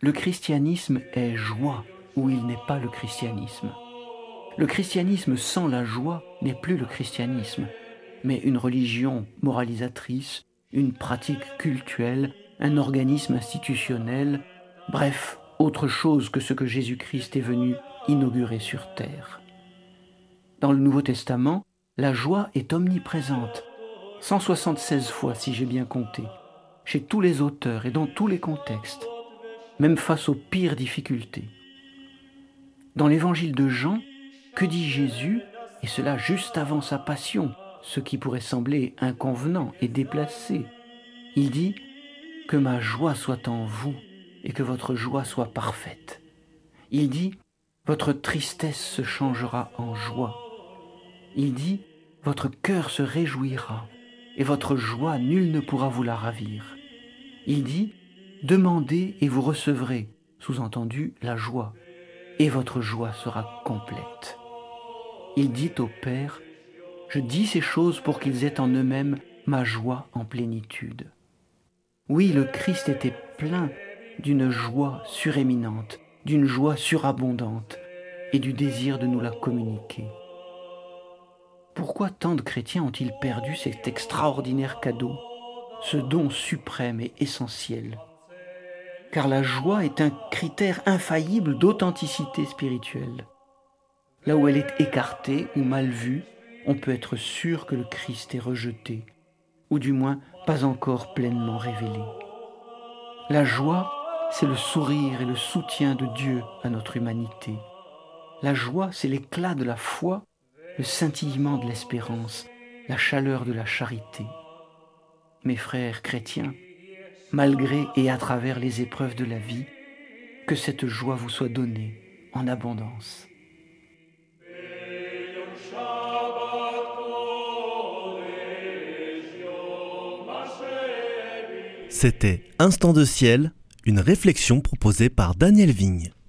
Le christianisme est joie où il n'est pas le christianisme. Le christianisme sans la joie n'est plus le christianisme, mais une religion moralisatrice, une pratique cultuelle, un organisme institutionnel, bref, autre chose que ce que Jésus-Christ est venu inaugurer sur terre. Dans le Nouveau Testament, la joie est omniprésente, 176 fois si j'ai bien compté, chez tous les auteurs et dans tous les contextes, même face aux pires difficultés. Dans l'évangile de Jean, que dit Jésus, et cela juste avant sa passion, ce qui pourrait sembler inconvenant et déplacé? Il dit « Que ma joie soit en vous et que votre joie soit parfaite. » Il dit « Votre tristesse se changera en joie. » Il dit « Votre cœur se réjouira et votre joie, nul ne pourra vous la ravir. » Il dit « Demandez et vous recevrez », sous-entendu la joie, et votre joie sera complète. Il dit au Père « Je dis ces choses pour qu'ils aient en eux-mêmes ma joie en plénitude. » Oui, le Christ était plein d'une joie suréminente, d'une joie surabondante et du désir de nous la communiquer. Pourquoi tant de chrétiens ont-ils perdu cet extraordinaire cadeau, ce don suprême et essentiel? Car la joie est un critère infaillible d'authenticité spirituelle. Là où elle est écartée ou mal vue, on peut être sûr que le Christ est rejeté, ou du moins pas encore pleinement révélé. La joie, c'est le sourire et le soutien de Dieu à notre humanité. La joie, c'est l'éclat de la foi, le scintillement de l'espérance, la chaleur de la charité. Mes frères chrétiens, malgré et à travers les épreuves de la vie, que cette joie vous soit donnée en abondance. C'était Instant de ciel, une réflexion proposée par Daniel Vigne.